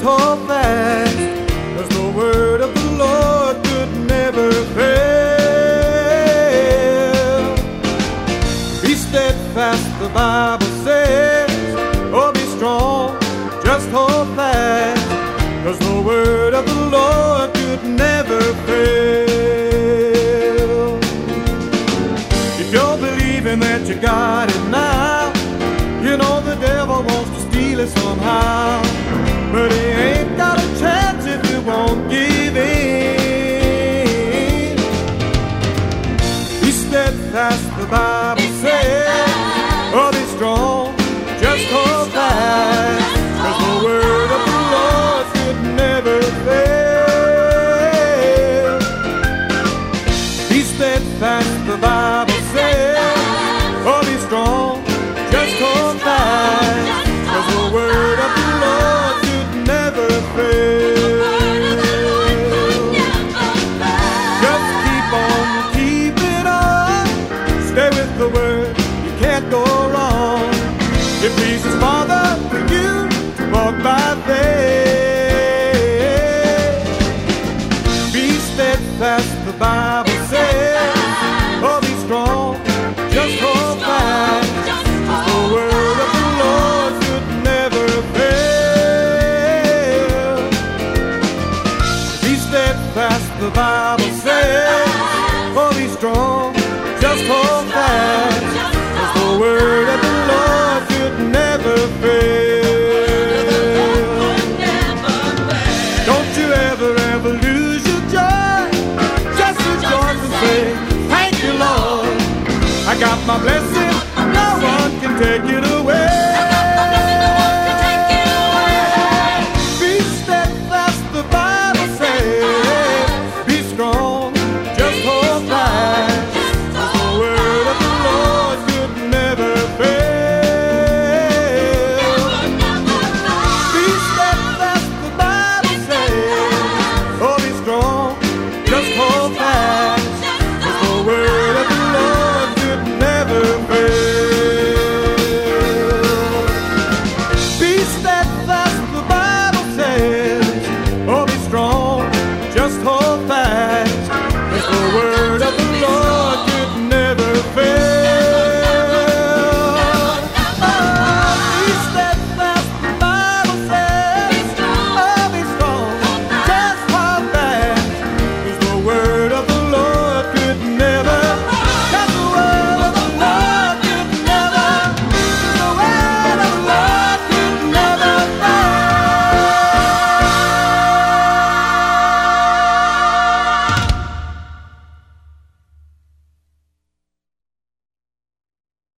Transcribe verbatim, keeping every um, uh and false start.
hold fast, 'cause the word of the Lord could never fail. Be steadfast, the Bible says, oh, be strong, just hold fast, 'cause the word of the Lord could never fail. If you're believing that you got it now, you know the devil wants to steal it somehow, but he ain't got a chance if you won't give in. Be steadfast, the Bible says, oh, be strong, just hold fast, 'cause the word of the Lord could never fail. Be steadfast, the Bible says, oh, be strong, just hold fast, 'cause the word of the Lord could never fail. Just keep on keeping on, stay with the word, you can't go wrong. It pleases Father for you to walk by faith. Be steadfast, the Bible says, oh, be strong, just hold fast, 'cause the word of the Lord could never fail. Be steadfast, the Bible says, oh, be strong, just hold fast, 'cause the word of the Lord could never fail. Don't you ever, ever lose your joy, just rejoice and say, thank you, Lord. I got my blessing, no one can take it away.